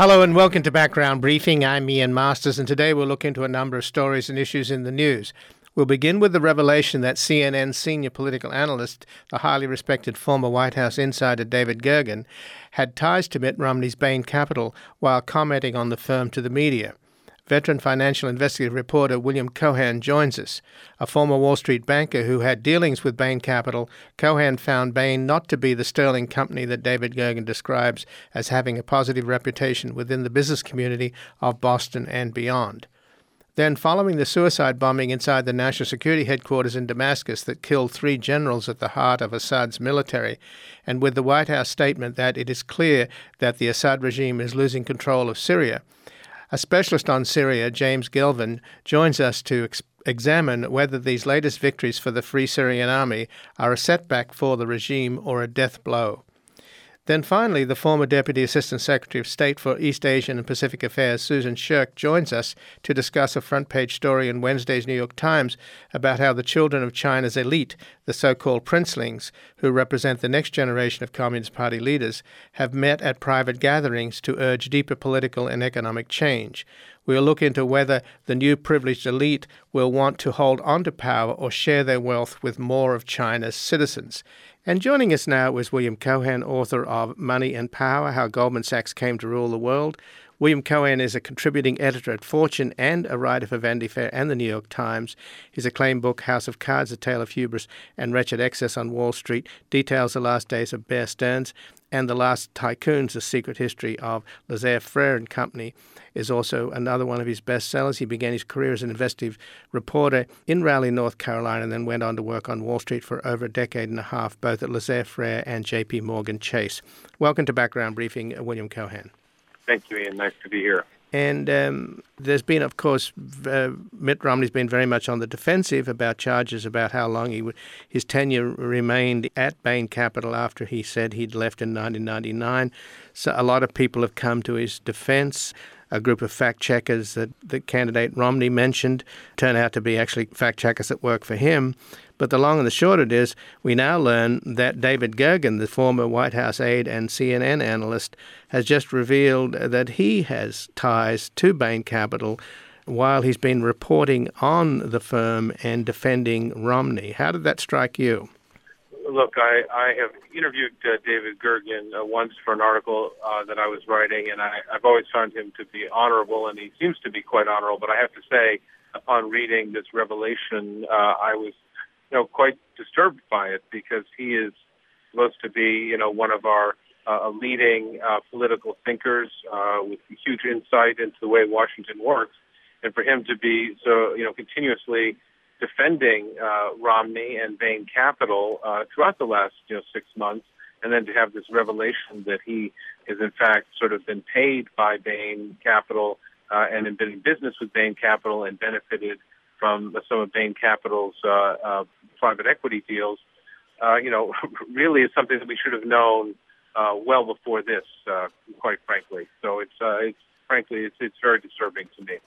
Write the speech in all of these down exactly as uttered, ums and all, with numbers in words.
Hello and welcome to Background Briefing. I'm Ian Masters, and today we'll look into a number of stories and issues in the news. We'll begin with the revelation that C N N senior political analyst, the highly respected former White House insider David Gergen, had ties to Mitt Romney's Bain Capital while commenting on the firm to the media. Veteran financial investigative reporter William Cohan joins us. A former Wall Street banker who had dealings with Bain Capital, Cohan found Bain not to be the sterling company that David Gergen describes as having a positive reputation within the business community of Boston and beyond. Then, following the suicide bombing inside the National Security Headquarters in Damascus that killed three generals at the heart of Assad's military, and with the White House statement that it is clear that the Assad regime is losing control of Syria, a specialist on Syria, James Gelvin, joins us to ex- examine whether these latest victories for the Free Syrian Army are a setback for the regime or a death blow. Then finally, the former Deputy Assistant Secretary of State for East Asian and Pacific Affairs, Susan Shirk, joins us to discuss a front-page story in Wednesday's New York Times about how the children of China's elite, the so-called princelings, who represent the next generation of Communist Party leaders, have met at private gatherings to urge deeper political and economic change. We'll look into whether the new privileged elite will want to hold on to power or share their wealth with more of China's citizens. And joining us now is William Cohan, author of Money and Power, How Goldman Sachs Came to Rule the World. William Cohan is a contributing editor at Fortune and a writer for Vanity Fair and the New York Times. His acclaimed book, House of Cards, A Tale of Hubris and Wretched Excess on Wall Street, details the last days of Bear Stearns, and The Last Tycoons, A Secret History of Laissez Faire and Company, is also another one of his bestsellers. He began his career as an investigative reporter in Raleigh, North Carolina, and then went on to work on Wall Street for over a decade and a half, both at Laissez Faire and J P Morgan Chase. Welcome to Background Briefing, William Cohan. Thank you, Ian. Nice to be here. And um, there's been, of course, uh, Mitt Romney's been very much on the defensive about charges about how long he w- his tenure remained at Bain Capital after he said he'd left in nineteen ninety-nine. So a lot of people have come to his defense. A group of fact-checkers that the candidate Romney mentioned turn out to be actually fact-checkers that work for him. But the long and the short of it is, we now learn that David Gergen, the former White House aide and C N N analyst, has just revealed that he has ties to Bain Capital while he's been reporting on the firm and defending Romney. How did that strike you? Look, I, I have interviewed uh, David Gergen uh, once for an article uh, that I was writing, and I, I've always found him to be honorable, and he seems to be quite honorable. But I have to say, upon reading this revelation, uh, I was, you know, quite disturbed by it, because he is supposed to be, you know, one of our uh, leading uh, political thinkers uh, with huge insight into the way Washington works, and for him to be so, you know, continuously defending uh, Romney and Bain Capital uh, throughout the last, you know, six months, and then to have this revelation that he has in fact sort of been paid by Bain Capital uh, and had been in business with Bain Capital and benefited from some of Bain Capital's uh, uh, private equity deals, uh, you know, really is something that we should have known uh, well before this, uh, quite frankly. So it's, uh, it's frankly, it's, it's very disturbing to me.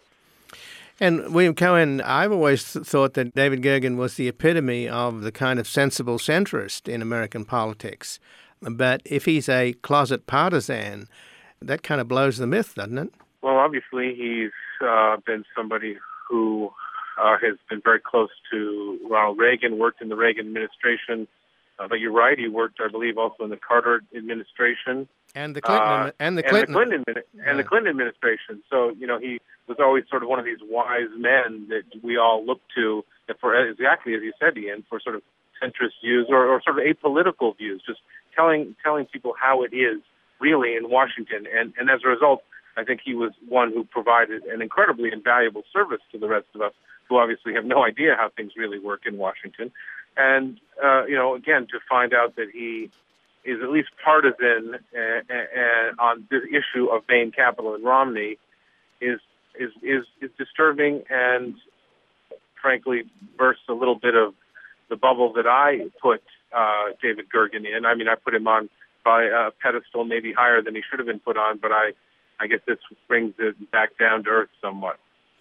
And William Cohan, I've always th- thought that David Gergen was the epitome of the kind of sensible centrist in American politics. But if he's a closet partisan, that kind of blows the myth, doesn't it? Well, obviously, he's uh, been somebody who uh, has been very close to Ronald Reagan, worked in the Reagan administration. Uh, but you're right, he worked, I believe, also in the Carter administration. And the Clinton, uh, and the Clinton, and the Clinton, and yeah. the Clinton administration. So, you know, he was always sort of one of these wise men that we all look to for, exactly as you said, Ian, for sort of centrist views or, or sort of apolitical views, just telling telling people how it is really in Washington. And, and as a result, I think he was one who provided an incredibly invaluable service to the rest of us who obviously have no idea how things really work in Washington. And, uh, you know, again, to find out that he is at least partisan uh, uh, on the issue of Bain Capital and Romney is is is, is disturbing, and frankly bursts a little bit of the bubble that I put uh, David Gergen in. I mean, I put him on by a pedestal maybe higher than he should have been put on, but I, I guess this brings it back down to earth somewhat.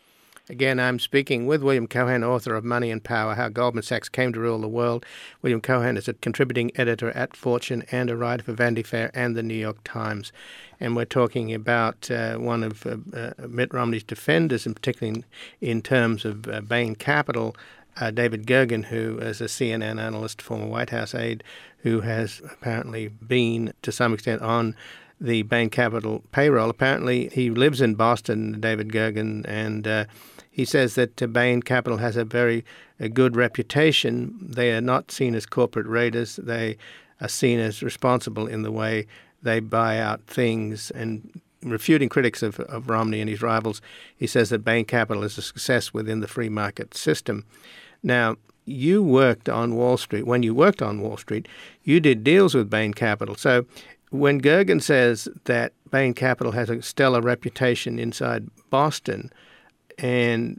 Again, I'm speaking with William Cohan, author of Money and Power, How Goldman Sachs Came to Rule the World. William Cohan is a contributing editor at Fortune and a writer for Vanity Fair and the New York Times. And we're talking about uh, one of uh, uh, Mitt Romney's defenders, and particularly in, in terms of uh, Bain Capital, uh, David Gergen, who is a C N N analyst, former White House aide, who has apparently been, to some extent, on the Bain Capital payroll. Apparently, he lives in Boston, David Gergen, and uh, he says that uh, Bain Capital has a very a good reputation. They are not seen as corporate raiders. They are seen as responsible in the way they buy out things. And refuting critics of, of Romney and his rivals, he says that Bain Capital is a success within the free market system. Now, you worked on Wall Street. When you worked on Wall Street, you did deals with Bain Capital. So when Gergen says that Bain Capital has a stellar reputation inside Boston, and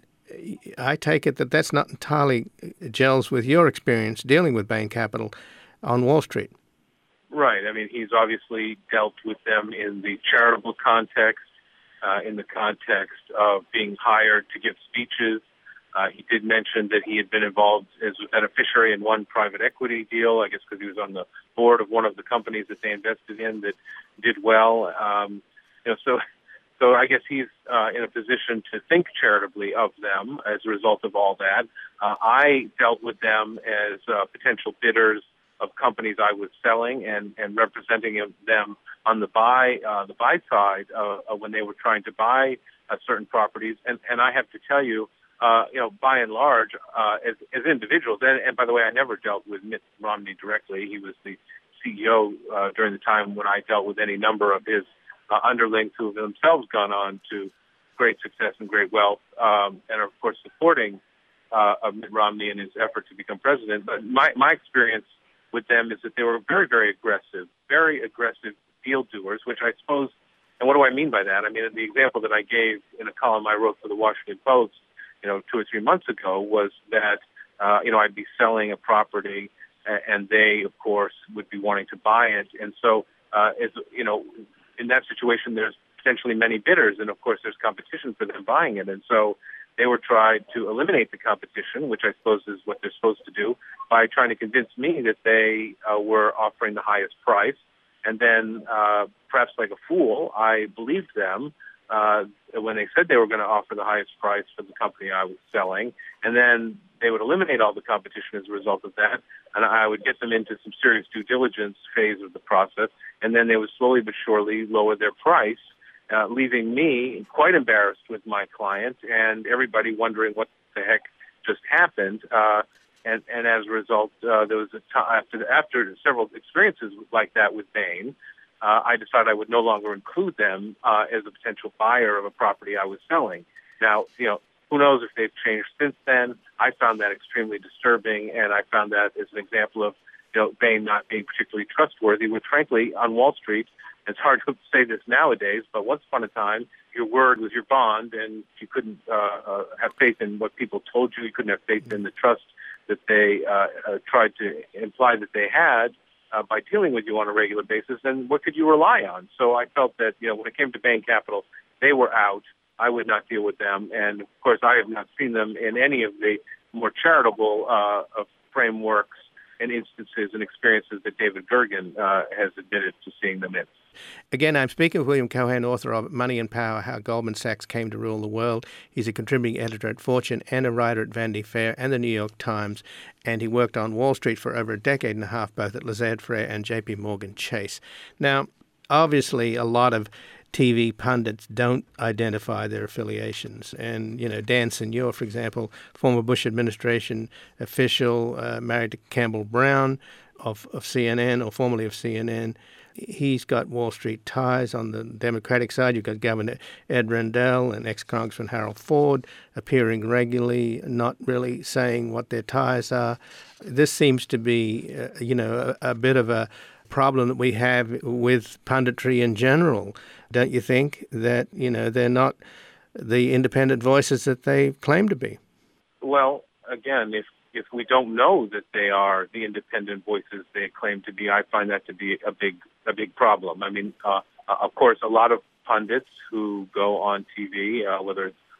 I take it that that's not entirely gels with your experience dealing with Bain Capital on Wall Street. Right. I mean, he's obviously dealt with them in the charitable context, uh, in the context of being hired to give speeches. Uh, he did mention that he had been involved as a beneficiary in one private equity deal, I guess because he was on the board of one of the companies that they invested in that did well. Um, you know, so so I guess he's uh, in a position to think charitably of them as a result of all that. Uh, I dealt with them as uh, potential bidders of companies I was selling and, and representing them on the buy uh, the buy side uh, uh, when they were trying to buy uh, certain properties. And, and I have to tell you, Uh, you know, by and large, uh, as, as individuals, and, and by the way, I never dealt with Mitt Romney directly. He was the C E O uh, during the time when I dealt with any number of his uh, underlings who have themselves gone on to great success and great wealth, um, and are, of course, supporting uh, of Mitt Romney in his effort to become president. But my, my experience with them is that they were very, very aggressive, very aggressive deal doers, which I suppose, and what do I mean by that? I mean, the example that I gave in a column I wrote for the Washington Post, you know, two or three months ago was that, uh, you know, I'd be selling a property and they, of course, would be wanting to buy it. And so, uh, as, you know, in that situation, there's potentially many bidders. And, of course, there's competition for them buying it. And so they were trying to eliminate the competition, which I suppose is what they're supposed to do, by trying to convince me that they uh, were offering the highest price. And then, uh, perhaps like a fool, I believed them Uh, when they said they were going to offer the highest price for the company I was selling, and then they would eliminate all the competition as a result of that, and I would get them into some serious due diligence phase of the process, and then they would slowly but surely lower their price, uh, leaving me quite embarrassed with my client and everybody wondering what the heck just happened. Uh, and, and as a result, uh, there was a t- after after several experiences like that with Bain, Uh, I decided I would no longer include them uh, as a potential buyer of a property I was selling. Now, you know, who knows if they've changed since then. I found that extremely disturbing, and I found that as an example of, you know, Bain not being particularly trustworthy, which, frankly, on Wall Street, it's hard to say this nowadays, but once upon a time, your word was your bond, and you couldn't uh, uh, have faith in what people told you. You couldn't have faith in the trust that they uh, uh, tried to imply that they had. Uh, by dealing with you on a regular basis, then what could you rely on? So I felt that, you know, when it came to Bain Capital, they were out. I would not deal with them. And, of course, I have not seen them in any of the more charitable uh, of frameworks and instances and experiences that David Gergen uh, has admitted to seeing them in. Again, I'm speaking with William Cohan, author of Money and Power, How Goldman Sachs Came to Rule the World. He's a contributing editor at Fortune and a writer at Vanity Fair and the New York Times, and he worked on Wall Street for over a decade and a half, both at Lazard Frères and J P Morgan Chase. Now, obviously, a lot of T V pundits don't identify their affiliations. And, you know, Dan Senor, for example, former Bush administration official, uh, married to Campbell Brown of, of C N N, or formerly of C N N, he's got Wall Street ties on the Democratic side. You've got Governor Ed Rendell and ex-Congressman Harold Ford appearing regularly, not really saying what their ties are. This seems to be, uh, you know, a, a bit of a problem that we have with punditry in general. Don't you think that, you know, they're not the independent voices that they claim to be? Well, again, if if we don't know that they are the independent voices they claim to be, I find that to be a big a big problem. I mean, uh, of course, a lot of pundits who go on T V, uh, whether it's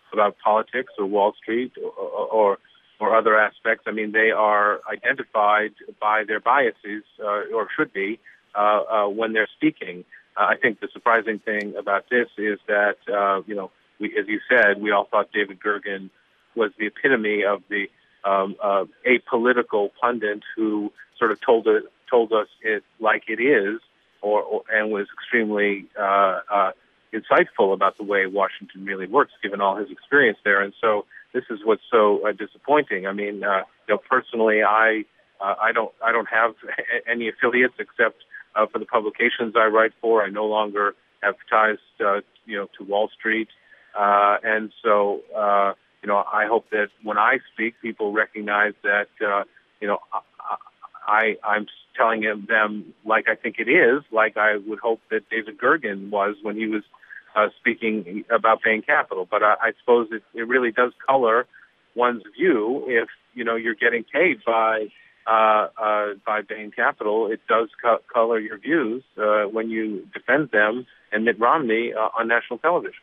about politics or Wall Street or, or or other aspects. I mean, they are identified by their biases, uh, or should be, uh, uh, when they're speaking. Uh, I think the surprising thing about this is that, uh, you know, we, as you said, we all thought David Gergen was the epitome of the um, uh, apolitical pundit who sort of told it, told us it like it is, or, or and was extremely uh, uh, insightful about the way Washington really works, given all his experience there. And so this is what's so uh, disappointing. I mean, uh, you know, personally, I uh, I don't I don't have any affiliates except uh, for the publications I write for. I no longer have ties, uh, you know, to Wall Street, uh, and so uh, you know, I hope that when I speak, people recognize that uh, you know I I'm telling them like I think it is, like I would hope that David Gergen was when he was Uh, speaking about Bain Capital. But I, I suppose it, it really does color one's view if, you know, you're getting paid by uh, uh, by Bain Capital. It does co- color your views uh, when you defend them and Mitt Romney uh, on national television.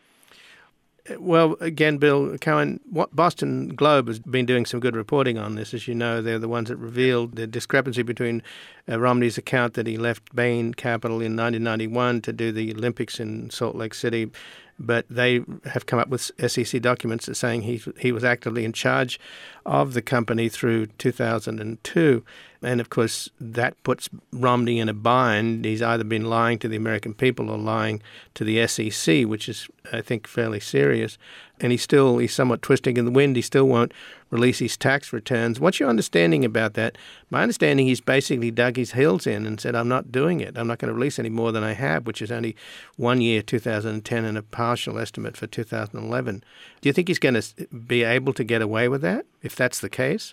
Well, again, Bill Cohen, what Boston Globe has been doing some good reporting on this. As you know, they're the ones that revealed the discrepancy between uh, Romney's account that he left Bain Capital in nineteen ninety-one to do the Olympics in Salt Lake City, but they have come up with S E C documents saying he he was actively in charge of the company through two thousand two. And, of course, that puts Romney in a bind. He's either been lying to the American people or lying to the S E C, which is, I think, fairly serious. And he's still, he's somewhat twisting in the wind. He still won't release his tax returns. What's your understanding about that? My understanding, he's basically dug his heels in and said, I'm not doing it. I'm not going to release any more than I have, which is only one year, two thousand ten, and a partial estimate for two thousand eleven. Do you think he's going to be able to get away with that, if that's the case?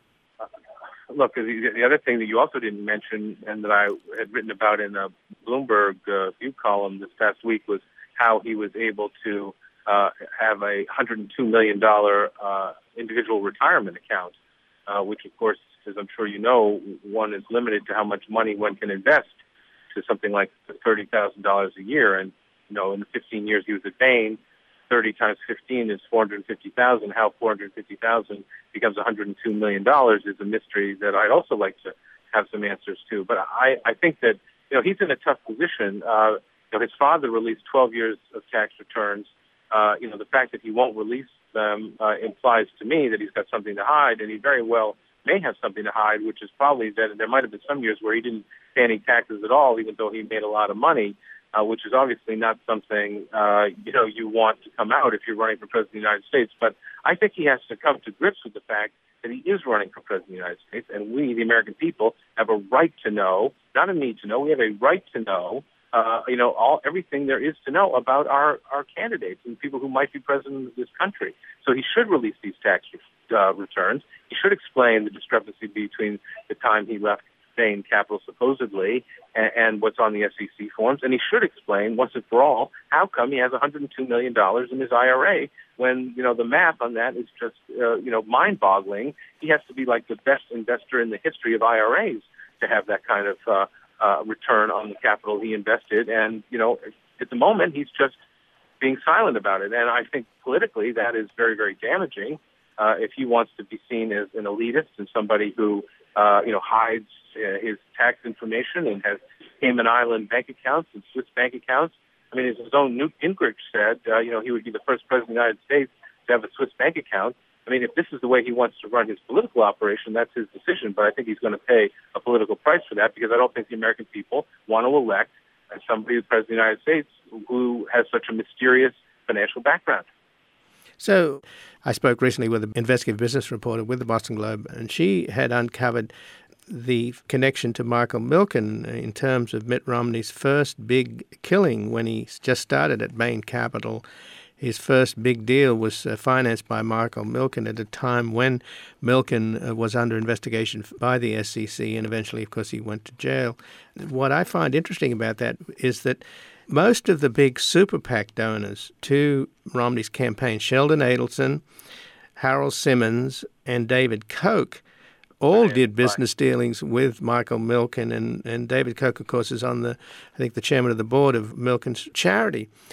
Look, the, the other thing that you also didn't mention and that I had written about in a Bloomberg uh, View column this past week was how he was able to uh, have a one hundred two million dollars uh, individual retirement account, uh, which, of course, as I'm sure you know, one is limited to how much money one can invest to something like thirty thousand dollars a year. And, you know, in the fifteen years he was at Bain, thirty times fifteen is four hundred fifty thousand. How four hundred fifty thousand becomes one hundred two million dollars is a mystery that I'd also like to have some answers to. But I, I think that, you know, he's in a tough position. Uh, you know, his father released twelve years of tax returns. Uh, you know, the fact that he won't release them uh, implies to me that he's got something to hide, and he very well may have something to hide, which is probably that there might have been some years where he didn't pay any taxes at all, even though he made a lot of money. Uh, which is obviously not something, uh, you know, you want to come out if you're running for president of the United States. But I think he has to come to grips with the fact that he is running for president of the United States, and we, the American people, have a right to know, not a need to know, we have a right to know, uh, you know, all everything there is to know about our, our candidates and people who might be president of this country. So he should release these tax uh, returns. He should explain the discrepancy between the time he left Bain Capital supposedly and, and what's on the S E C forms, and he should explain once and for all how come he has one hundred two million dollars in his I R A when, you know, the math on that is just, uh, you know, mind-boggling. He has to be like the best investor in the history of I R As to have that kind of uh, uh, return on the capital he invested, and, you know, at the moment he's just being silent about it, and I think politically that is very, very damaging uh, if he wants to be seen as an elitist and somebody who, uh, you know, hides Uh, his tax information and has Cayman Island bank accounts and Swiss bank accounts. I mean, as his own Newt Gingrich said, uh, you know, he would be the first president of the United States to have a Swiss bank account. I mean, if this is the way he wants to run his political operation, that's his decision. But I think he's going to pay a political price for that because I don't think the American people want to elect somebody who's president of the United States who has such a mysterious financial background. So I spoke recently with an investigative business reporter with the Boston Globe, and she had uncovered the connection to Michael Milken in terms of Mitt Romney's first big killing when he just started at Bain Capital. His first big deal was uh, financed by Michael Milken at a time when Milken uh, was under investigation by the S E C, and eventually, of course, he went to jail. What I find interesting about that is that most of the big super PAC donors to Romney's campaign, Sheldon Adelson, Harold Simmons, and David Koch, all did business dealings with Michael Milken, and, and David Koch, of course, is on the, I think, the chairman of the board of Milken's charity.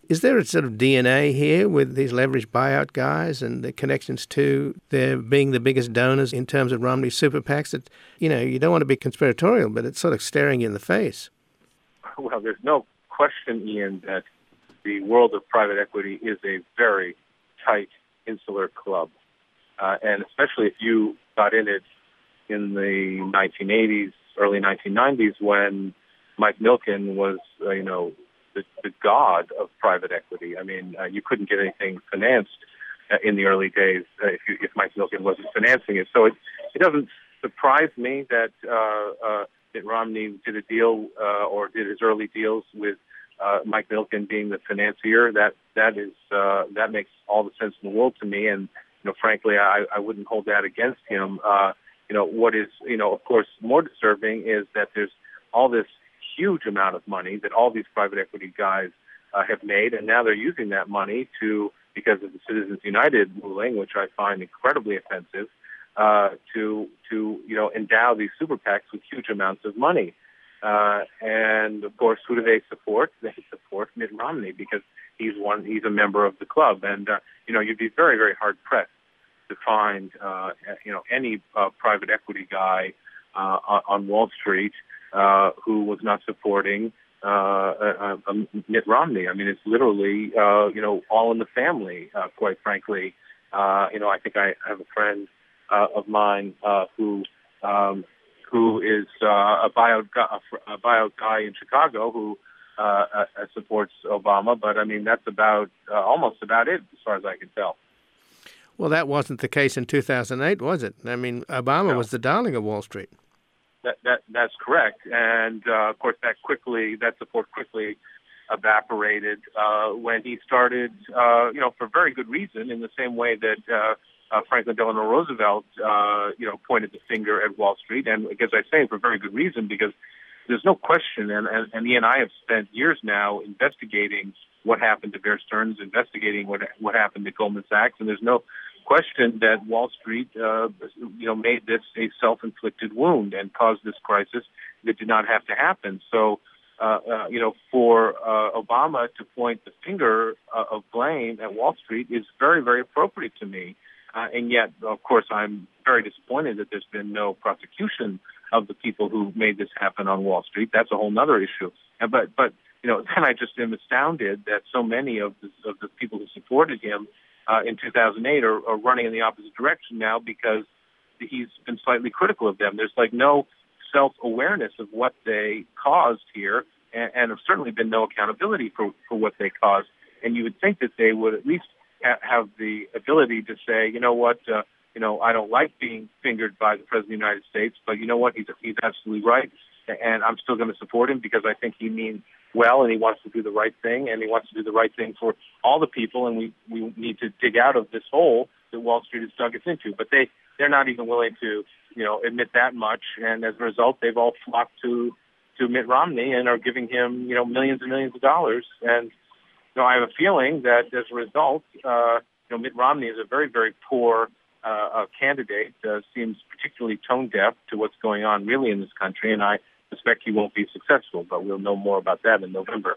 Is there a sort of D N A here with these leveraged buyout guys and the connections to their being the biggest donors in terms of Romney super PACs that, you know, you don't want to be conspiratorial, but it's sort of staring you in the face? Well, there's no question, Ian, that the world of private equity is a very tight, insular club. Uh, and especially if you got in it in the nineteen eighties, early nineteen nineties, when Mike Milken was, uh, you know, the, the god of private equity. I mean, uh, you couldn't get anything financed uh, in the early days uh, if, you, if Mike Milken wasn't financing it. So it, it doesn't surprise me that uh, uh, Mitt Romney did a deal uh, or did his early deals with uh, Mike Milken being the financier. That that is uh, that makes all the sense in the world to me. And you know, frankly, I, I wouldn't hold that against him. Uh, you know, what is you know, of course, more disturbing is that there's all this huge amount of money that all these private equity guys uh, have made, and now they're using that money to, because of the Citizens United ruling, which I find incredibly offensive, uh, to to you know endow these super PACs with huge amounts of money. Uh, and of course, who do they support? They support Mitt Romney because he's one. He's a member of the club, and uh, you know you'd be very very hard pressed to find uh, you know any uh, private equity guy uh, on Wall Street Uh, who was not supporting uh, uh, uh, Mitt Romney. I mean, it's literally, uh, you know, all in the family, uh, quite frankly. Uh, you know, I think I have a friend uh, of mine uh, who um, who is uh, a buyout guy, a buyout guy in Chicago who uh, uh, supports Obama. But, I mean, that's about uh, almost about it as far as I can tell. Well, that wasn't the case in two thousand eight, was it? I mean, Obama No. was the darling of Wall Street. That, that that's correct, and uh, of course that quickly that support quickly evaporated uh, when he started, uh, you know, for very good reason. In the same way that uh, uh, Franklin Delano Roosevelt, uh, you know, pointed the finger at Wall Street, and as I say, for very good reason, because there's no question, and, and, and he and I have spent years now investigating what happened to Bear Stearns, investigating what what happened to Goldman Sachs, and there's no question that Wall Street, uh, you know, made this a self-inflicted wound and caused this crisis that did not have to happen. So, uh, uh, you know, for uh, Obama to point the finger uh, of blame at Wall Street is very, very appropriate to me. Uh, and yet, of course, I'm very disappointed that there's been no prosecution of the people who made this happen on Wall Street. That's a whole other issue. And, but, but you know, then I just am astounded that so many of the, of the people who supported him Uh, in two thousand eight are, are running in the opposite direction now because he's been slightly critical of them. There's like no self-awareness of what they caused here, and, and have certainly been no accountability for, for what they caused. And you would think that they would at least ha- have the ability to say, you know what, uh, you know, I don't like being fingered by the President of the United States, but you know what, he's he's absolutely right, and I'm still going to support him because I think he means well, and he wants to do the right thing, and he wants to do the right thing for all the people, and we, we need to dig out of this hole that Wall Street has dug us into. But they, they're not even willing to, you know, admit that much, and as a result, they've all flocked to, to Mitt Romney and are giving him, you know, millions and millions of dollars. And, you know, I have a feeling that as a result, uh, you know, Mitt Romney is a very, very poor uh, uh, candidate, uh, seems particularly tone-deaf to what's going on really in this country, and I suspect he won't be successful, but we'll know more about that in November.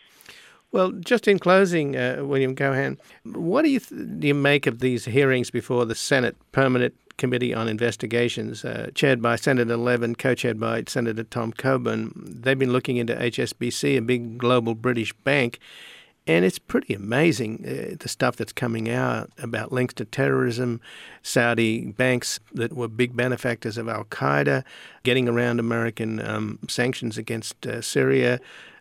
Well, just in closing, uh, William Cohan, what do you th- do you make of these hearings before the Senate Permanent Committee on Investigations, uh, chaired by Senator Levin, co-chaired by Senator Tom Coburn? They've been looking into H S B C, a big global British bank, and it's pretty amazing uh, the stuff that's coming out about links to terrorism, Saudi banks that were big benefactors of al-Qaeda, getting around American um, sanctions against uh, Syria,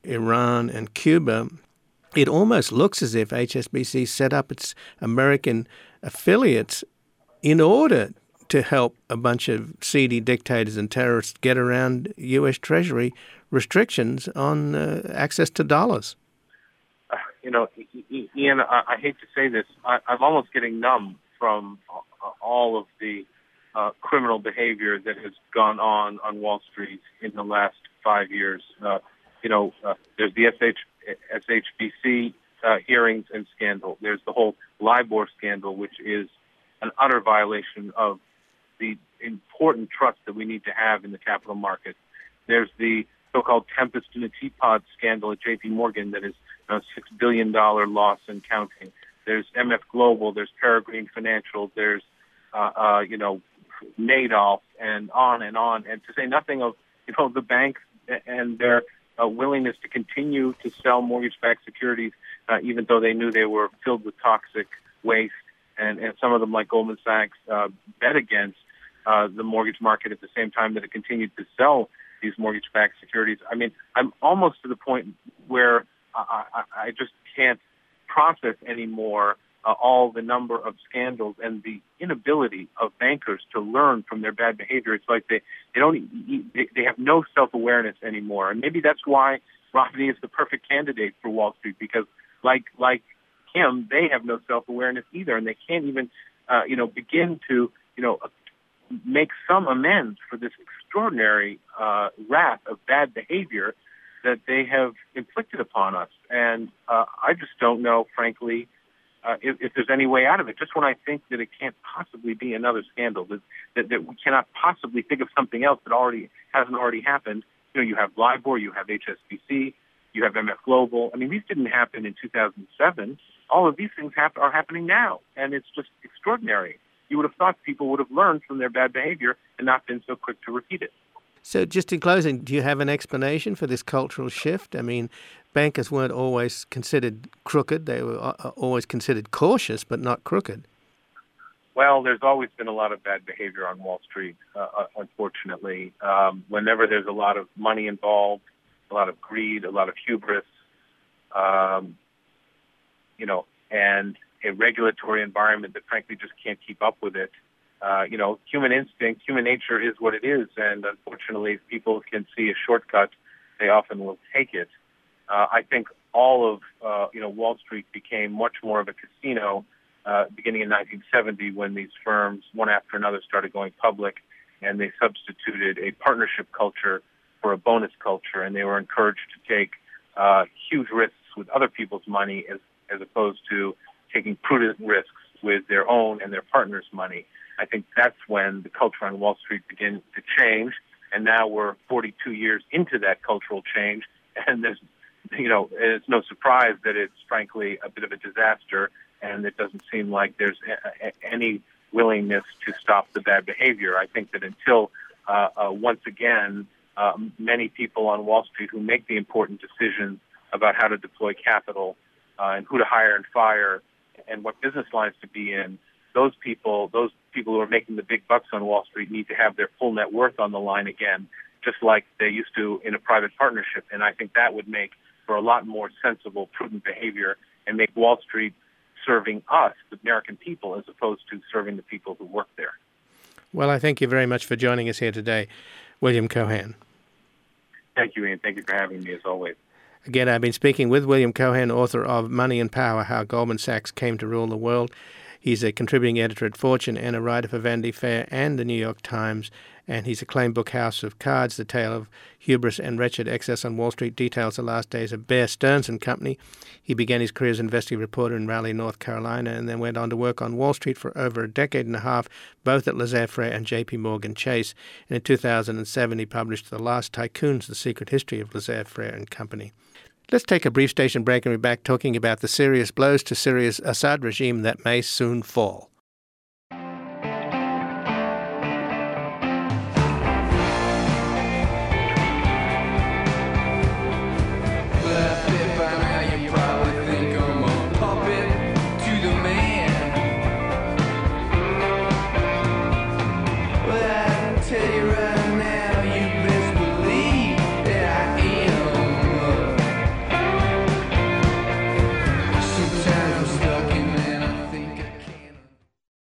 Iran, and Cuba. It almost looks as if H S B C set up its American affiliates in order to help a bunch of seedy dictators and terrorists get around U S Treasury restrictions on uh, access to dollars. You know, Ian, I, I hate to say this, I, I'm almost getting numb from all of the uh, criminal behavior that has gone on on Wall Street in the last five years. Uh, you know, uh, there's the S H B C uh, hearings and scandal. There's the whole LIBOR scandal, which is an utter violation of the important trust that we need to have in the capital markets. There's the so-called tempest in a teapot scandal at J P Morgan that has uh, six billion dollars loss and counting. There's M F Global, there's Peregrine Financial, there's, uh, uh, you know, Madoff, and on and on, and to say nothing of, you know, the banks and their uh, willingness to continue to sell mortgage-backed securities, uh, even though they knew they were filled with toxic waste, and, and some of them, like Goldman Sachs, uh, bet against uh, the mortgage market at the same time that it continued to sell these mortgage-backed securities. I mean, I'm almost to the point where I, I, I just can't process anymore uh, all the number of scandals and the inability of bankers to learn from their bad behavior. It's like they, they don't they, they have no self-awareness anymore. And maybe that's why Romney is the perfect candidate for Wall Street, because like like him, they have no self-awareness either, and they can't even uh, you know begin to you know make some amends for this extraordinary uh, wrath of bad behavior that they have inflicted upon us. And uh, I just don't know, frankly, uh, if, if there's any way out of it. Just when I think that it can't possibly be another scandal, that, that, that we cannot possibly think of something else that already hasn't already happened. You know, you have LIBOR, you have H S B C, you have M F Global. I mean, these didn't happen in two thousand seven. All of these things hap- are happening now, and it's just extraordinary. You would have thought people would have learned from their bad behavior and not been so quick to repeat it. So just in closing, do you have an explanation for this cultural shift? I mean, bankers weren't always considered crooked. They were always considered cautious, but not crooked. Well, there's always been a lot of bad behavior on Wall Street, uh, unfortunately. Um, whenever there's a lot of money involved, a lot of greed, a lot of hubris, um, you know, and a regulatory environment that frankly just can't keep up with it. Uh, you know, human instinct, human nature is what it is, and unfortunately, if people can see a shortcut, they often will take it. Uh, I think all of, uh, you know, Wall Street became much more of a casino uh, beginning in nineteen seventy when these firms, one after another, started going public, and they substituted a partnership culture for a bonus culture, and they were encouraged to take uh, huge risks with other people's money as, as opposed to taking prudent risks with their own and their partners' money. I think that's when the culture on Wall Street began to change, and now we're forty-two years into that cultural change, and there's, you know, it's no surprise that it's frankly a bit of a disaster, and it doesn't seem like there's a, a, any willingness to stop the bad behavior. I think that until uh, uh, once again, uh, many people on Wall Street who make the important decisions about how to deploy capital uh, and who to hire and fire and what business lines to be in, those people, those people who are making the big bucks on Wall Street need to have their full net worth on the line again, just like they used to in a private partnership. And I think that would make for a lot more sensible, prudent behavior and make Wall Street serving us, the American people, as opposed to serving the people who work there. Well, I thank you very much for joining us here today, William Cohan. Thank you, Ian. Thank you for having me, as always. Again, I've been speaking with William Cohan, author of Money and Power, How Goldman Sachs Came to Rule the World. He's a contributing editor at Fortune and a writer for Vanity Fair and the New York Times. And his acclaimed book, House of Cards, The Tale of Hubris and Wretched Excess on Wall Street, details the last days of Bear Stearns and Company. He began his career as an investigative reporter in Raleigh, North Carolina, and then went on to work on Wall Street for over a decade and a half, both at Laissez Faire and J P Morgan Chase. And in two thousand seven, he published The Last Tycoons, The Secret History of Laissez Faire and Company. Let's take a brief station break and be back talking about the serious blows to Syria's Assad regime that may soon fall.